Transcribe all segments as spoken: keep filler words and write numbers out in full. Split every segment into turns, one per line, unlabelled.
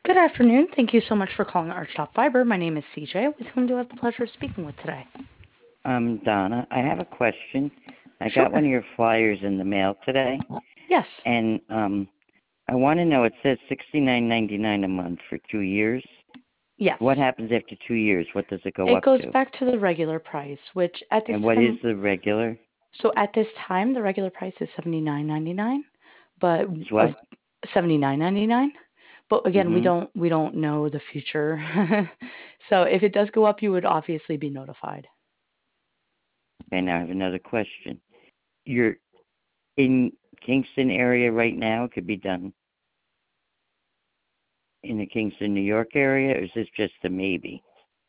Good afternoon. Thank you so much for calling Archtop Fiber. My name is C J. With whom do I have the pleasure of speaking with today?
Um, Donna, I have a question. I got
Sure.
one of your flyers in the mail today,
Yes.
and um, I want to know. It says sixty-nine ninety-nine a month for two years.
Yes.
What happens after two years? What does it go
It
up
goes
to?
back to the regular price, which at this
And what is
time,
the regular?
so at this time, the regular price is seventy nine ninety nine, but
Is
of
what?
seventy nine ninety nine. But again, we
Mm-hmm.
don't we don't know the future. So if it does go up, you would obviously be notified.
Okay, now I have another question. You're in Kingston area right now. It could be done in the Kingston, New York area, or is this just a maybe?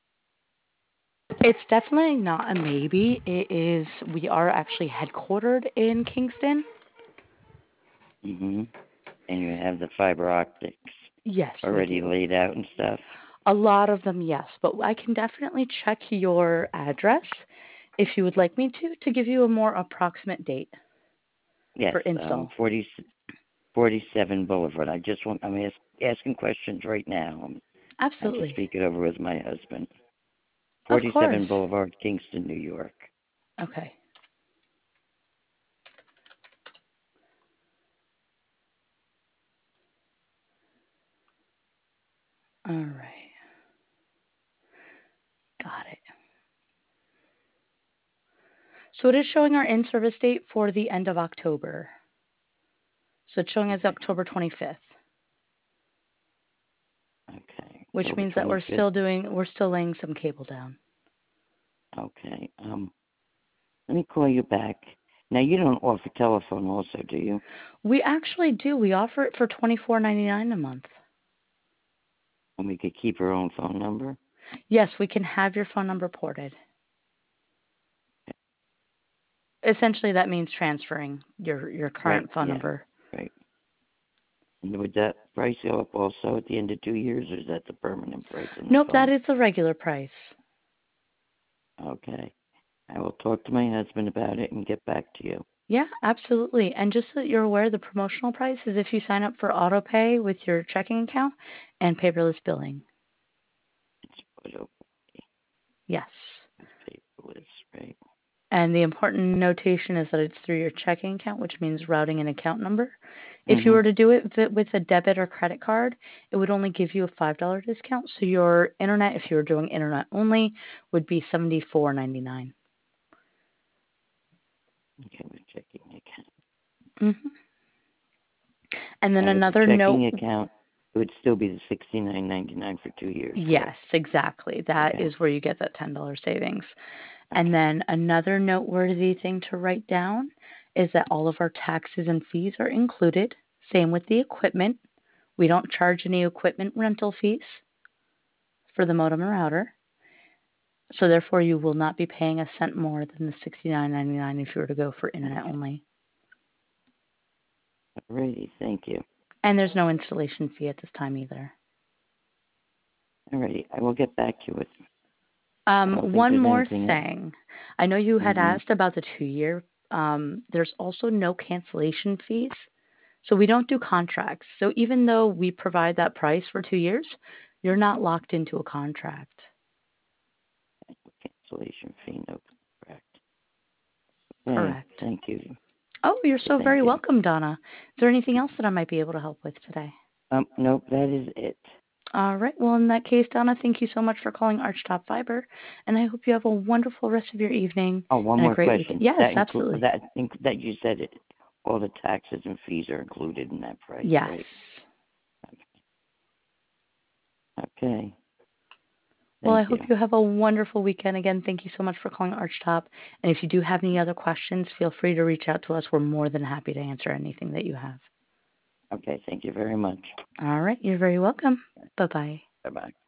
It's definitely not a maybe. It is. We are actually headquartered in Kingston.
Mm-hmm. And you have the fiber optics
Yes, we
already
do.
laid out and stuff.
A lot of them, yes, but I can definitely check your address if you would like me to, to give you a more approximate date
Yes,
for
um,
install.
forty, forty-seven Boulevard. I just want, I'm ask, asking questions right now. Um, I have to
Absolutely.
speak it over with my husband.
Of course.
forty-seven Boulevard, Kingston, New York.
Okay. All right. Got it. So it is showing our in-service date for the end of October. So it's showing as
Okay,
October twenty-fifth,
okay.
which
October
means that we're
twenty-fifth.
still doing, we're still laying some cable down.
Okay. Um, let me call you back. Now, you don't offer telephone also, do you?
We actually do. We offer it for twenty-four ninety-nine a month.
And we could keep our own phone number?
Yes, we can have your phone number ported. Essentially, that means transferring your your
Right,
current phone
yeah,
number.
right. And would that price go up also at the end of two years, or is that the permanent price on the
Nope, that
phone?
is the regular price.
Okay. I will talk to my husband about it and get back to you.
Yeah, absolutely. And just so that you're aware, the promotional price is if you sign up for auto pay with your checking account and paperless billing.
It's photo
Yes.
paperless, right?
And the important notation is that it's through your checking account, which means routing and account number. If you
Mm-hmm.
were to do it vi- with a debit or credit card, it would only give you a five dollars discount. So your internet, if you were doing internet only, would be seventy-four ninety-nine.
Okay, with checking account.
Mm-hmm. And then
And with the
another note.
checking account, it would still be the sixty-nine ninety-nine for two years,
Yes,
correct?
exactly. That
Okay.
is where you get that ten dollars savings. And
Okay.
then another noteworthy thing to write down is that all of our taxes and fees are included. Same with the equipment. We don't charge any equipment rental fees for the modem and router. So therefore you will not be paying a cent more than the sixty-nine ninety-nine if you were to go for internet
Okay.
only.
Alrighty. Thank you.
And there's no installation fee at this time either.
Alrighty. I will get back to you with. I don't
Um,
think
one
there's
more
anything else.
thing. I know you had
Mm-hmm.
asked about the two year. Um, there's also no cancellation fees. So we don't do contracts. So even though we provide that price for two years, you're not locked into a contract.
Cancellation fee, no correct. Okay.
Correct.
Thank you.
Oh, you're so
Thank
very
you.
welcome, Donna. Is there anything else that I might be able to help with today?
Um. Nope. That is it.
All right. Well, in that case, Donna, thank you so much for calling Archtop Fiber, and I hope you have a wonderful rest of your evening
Oh, one
and a
more
great weekend.
question.
Yes,
That include
absolutely.
that inc- that you said it. All the taxes and fees are included in that price,
Yes.
right? Okay.
Well, I
Thank
hope
you.
you have a wonderful weekend. Again, thank you so much for calling Archtop. And if you do have any other questions, feel free to reach out to us. We're more than happy to answer anything that you have.
Okay. Thank you very much.
All right. You're very welcome. Bye bye.
Bye bye.